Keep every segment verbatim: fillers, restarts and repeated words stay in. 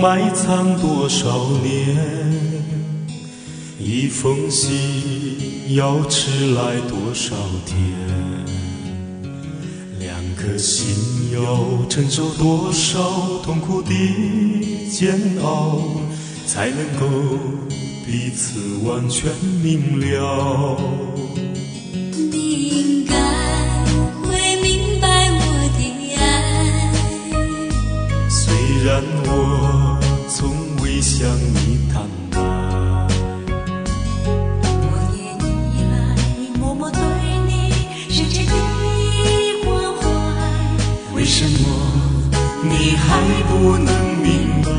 埋藏多少年？一封信要迟来多少天？两颗心要承受多少痛苦的煎熬，才能够彼此完全明了？ 你应该会明白我的爱， 虽然我从未向你坦白， 多年以来默默对你深切的关怀， 为什么你还不能明白？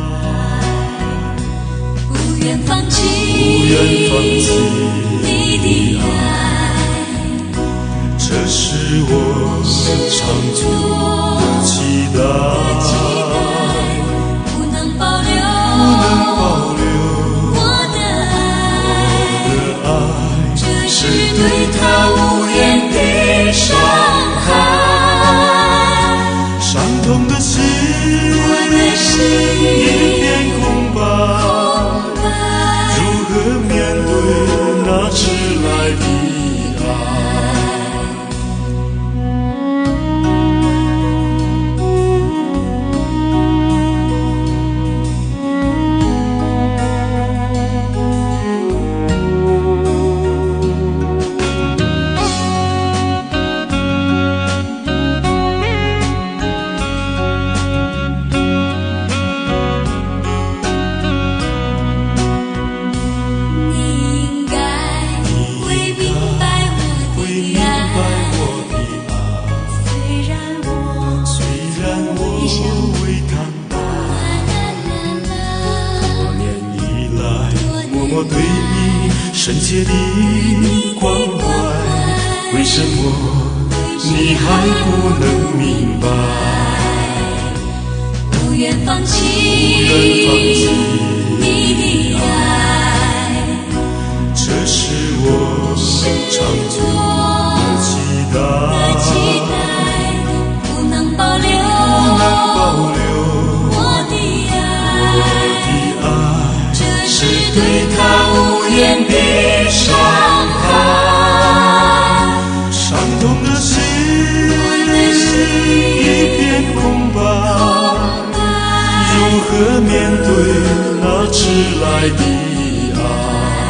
不愿放弃， 不愿放弃你的爱， 这是我长久的期待。 不能保留， 不能保留我的爱， 我的爱， 这是对他无言的伤害。 伤痛的心， 我的心一片空白。如何面对那迟来的爱？我对你深切的关怀，为什么你还不能明白？ 不愿放弃， 不愿放弃你的爱， 这是我长久的期待。 不能保留， 不能保留我的爱， 我的爱， 这是对他无言的伤害。伤痛的心，一片空白。如何面对那迟来的爱？